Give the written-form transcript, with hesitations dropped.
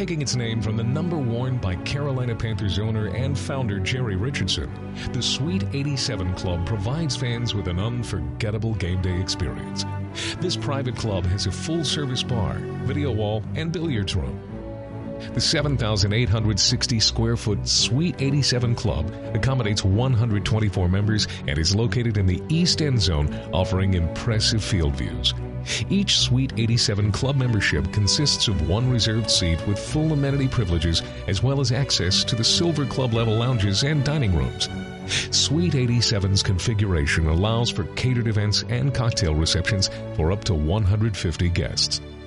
Taking its name from the number worn by Carolina Panthers owner and founder Jerry Richardson, the Sweet 87 Club provides fans with an unforgettable game day experience. This private club has a full-service bar, video wall, and billiards room. The 7,860 square foot Sweet 87 Club accommodates 124 members and is located in the East End Zone, offering impressive field views. Each Sweet 87 Club membership consists of one reserved seat with full amenity privileges, as well as access to the Silver Club level lounges and dining rooms. Sweet 87's configuration allows for catered events and cocktail receptions for up to 150 guests.